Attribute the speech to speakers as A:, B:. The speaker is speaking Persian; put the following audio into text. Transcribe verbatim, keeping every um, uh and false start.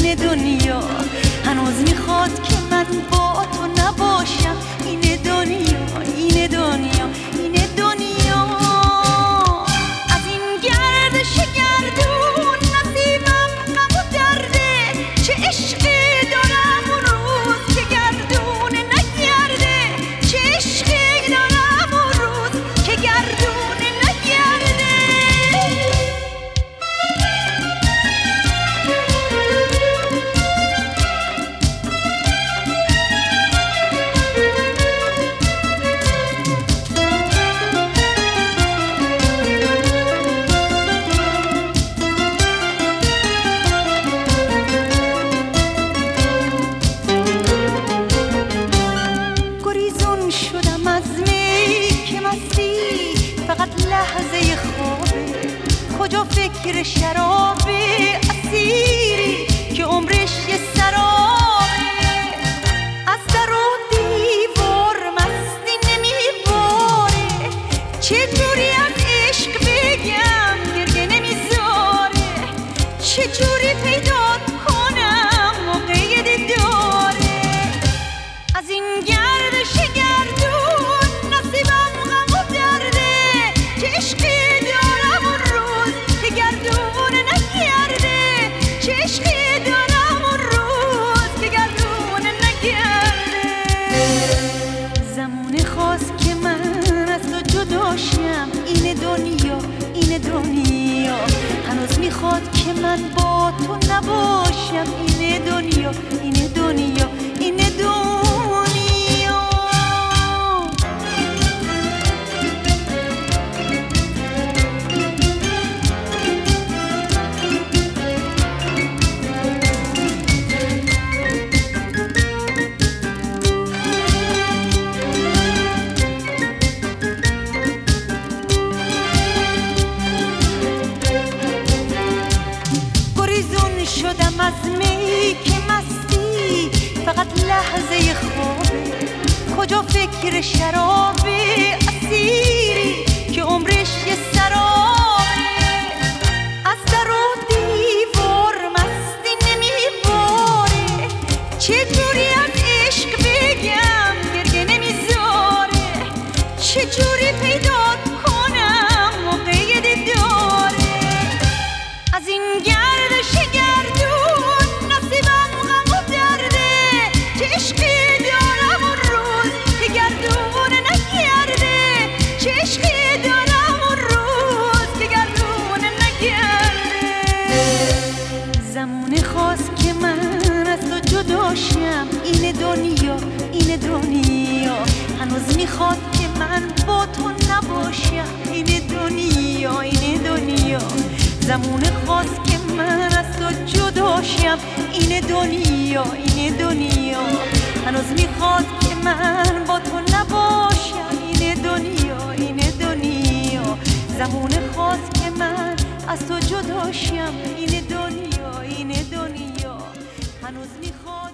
A: این دنیا هنوز میخواد که من با تو نباشم. این دنیا این دنیا این دنیا از این گردش گردون نصیبم غم و درده. چه عشقی دارم اون روز که گردون نگرده. چه عشقی دارم اون روز که گردون نگرده. شدم از می که مستی فقط لحظه خوابه. کجا فکر شرابه اسیری که عمرش یه سرابه. از در و دیوار مستی نمیباره. چجوری از عشق بگم گریه نمیذاره. چجوری پیدا کنم موقع دیداره. از این گردش گردون نصیبم غم و درده. چه عشقی دارم اون روز که گردون نگرده. چه عشقی دارم اون روز که گردون نگرده. زمونه خواست که من از تو جداشم. این دنیا این دنیا هنوز میخواد که من با تو نباشم. این دنیا این دنیا این دنیا شدم از می که مستی فقط لحظه خوابه. کجا فکر شرابه اسیری که عمرش یه سرابه. از در و دیوار مستی نمیباره. چجوری از عشق بگم گریه نمیذاره. چجوری پیدا کنم موقع دیداره. از این گردش گردون نصیبم غم و درده. چه عشقی دارم اون روز که گردون نگرده. چه عشقی دارم اون روز که گردون نگرده. زمونه خواست که من از تو جداشم. این دنیا این دنیا هنوز میخواد که من با تو نباشم. این دنیا این دنیا زمونه خواست که من از تو جداشم. این دنیا این دنیا هنوز میخواد که من با تو نباشم. این دنیا این دنیا زمونه خواست که من از تو جداشم. این دنیا این دنیا هنوز میخواد